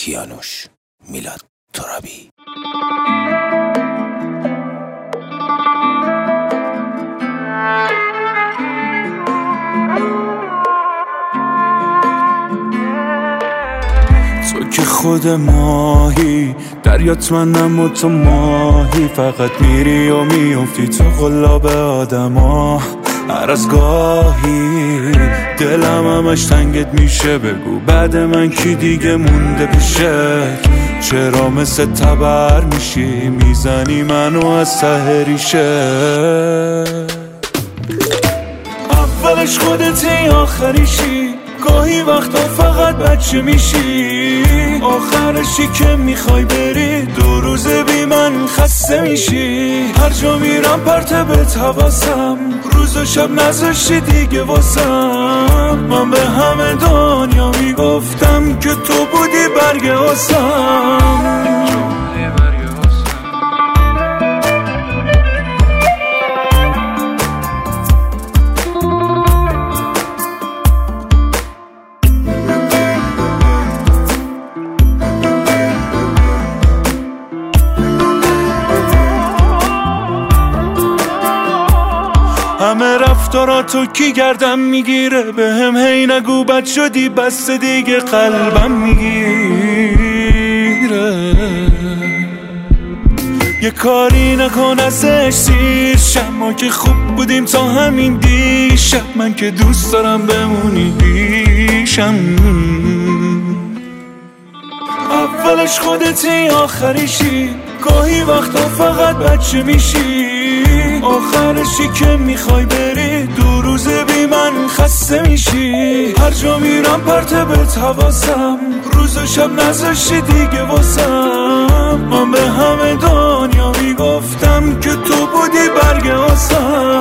کیانوش، میلاد ترابی. تو که خود ماهی دریات منم و تو ماهی، فقط میری و میافتی تو قلاب آدم ها. هر از گاهی دلم همش تنگت میشه، بگو بعد من کی دیگه مونده پیشت؟ چرا مثل تبر میشی میزنی منو از ته ریشه؟ اولش خودتی آخریشی، گاهی وقتا فقط بچه میشی، آخرشی که میخوای بری 2 روز بی من خسته میشی. هر جا میرم پرتبت حواسم، روز و شب نذاشتی دیگه واسم. من به همه دنیا میگفتم که تو بودی برگ آسم. همه رفتاراتو کی گردم میگیره، به هم هی نگو بد شدی بس دیگه قلبم میگیره. یه کاری نکن ازش سیر شب، ما که خوب بودیم تا همین دیشب. من که دوست دارم بمونی پیشم، اولش خودتی آخریشی، گاهی وقتا فقط بچه میشی، آخرشی که میخوای بری 2 روز بی من خسته میشی. هر جا میرم پرتبت حواسم، روز و شب نذاشتی دیگه واسم. من به همه دنیا میگفتم که تو بودی برگ آسم.